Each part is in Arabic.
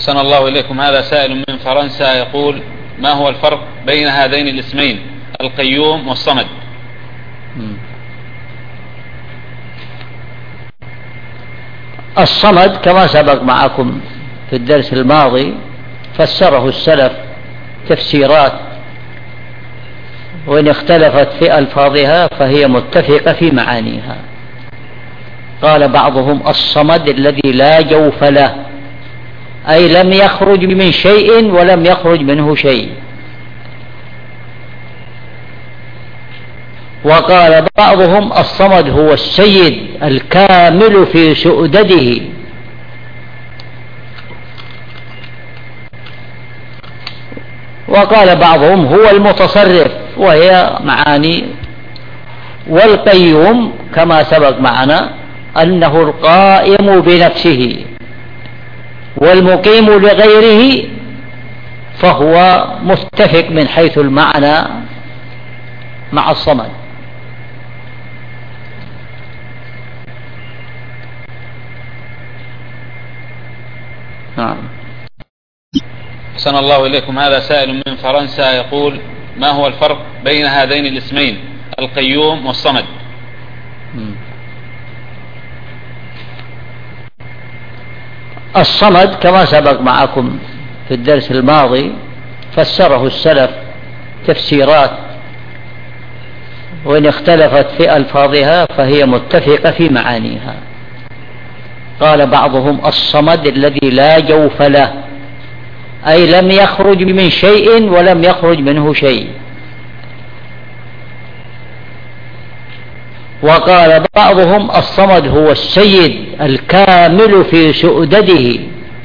أحسن الله إليكم. هذا سائل من فرنسا يقول: ما هو الفرق بين هذين الاسمين القيوم والصمد؟ الصمد كما سبق معكم في الدرس الماضي فسره السلف تفسيرات، وإن اختلفت في ألفاظها فهي متفقة في معانيها. قال بعضهم: الصمد الذي لا جوف له، أي لم يخرج من شيء ولم يخرج منه شيء. وقال بعضهم: الصمد هو السيد الكامل في سؤدده. وقال بعضهم: هو المتصرف، وهي معاني. والقيوم كما سبق معنا أنه القائم بنفسه، والمقيم لغيره، فهو متفق من حيث المعنى مع الصمد. نعم. أحسن الله إليكم. هذا سائل من فرنسا يقول: ما هو الفرق بين هذين الاسمين القيوم والصمد؟ الصمد كما سبق معكم في الدرس الماضي فسره السلف تفسيرات، وإن اختلفت في ألفاظها فهي متفقة في معانيها. قال بعضهم: الصمد الذي لا جوف له، أي لم يخرج من شيء ولم يخرج منه شيء. وقال بعضهم: الصمد هو السيد الكامل في سؤدده.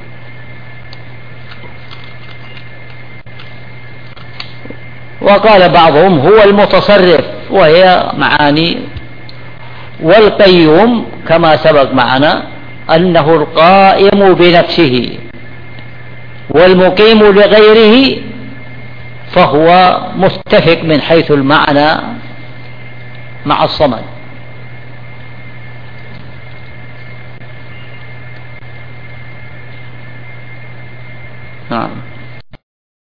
وقال بعضهم: هو المتصرف، وهي معاني. والقيوم كما سبق معنا أنه القائم بنفسه، والمقيم لغيره، فهو متفق من حيث المعنى مع الصمد.